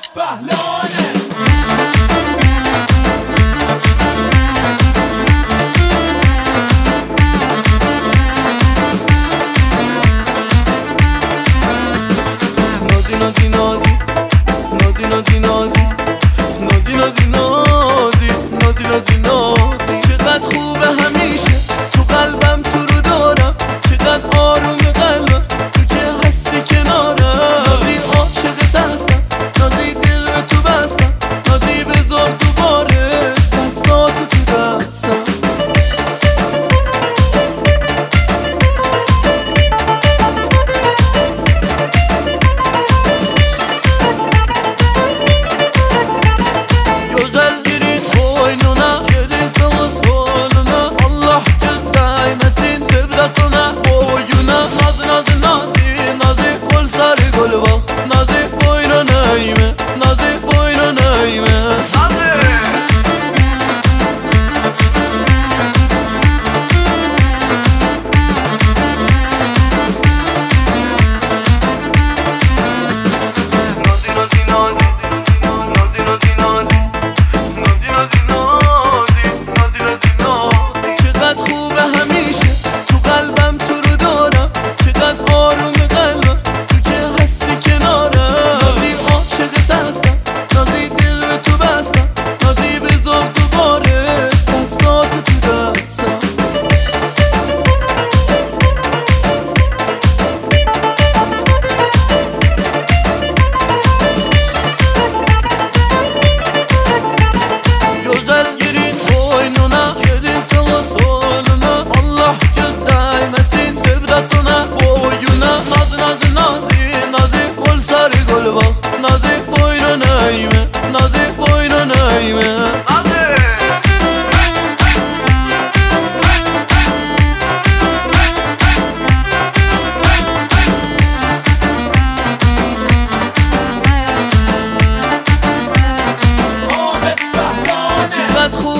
پهلوانه. نازی نازی نازی نازی نازی نازی نازی نازی نازی نازی نازی نازی چقدر خوبه همیشه تو قلبم تو رو دارم، چقدر آروم قلبم تو که هستی کنارم. نازی عاشقت هستم، نازی دل به تو بستم، نازی بذار دوباره دستاتو تو دستم. نازی boyuna neyme, Nazi boyuna neyme. چقدر خوب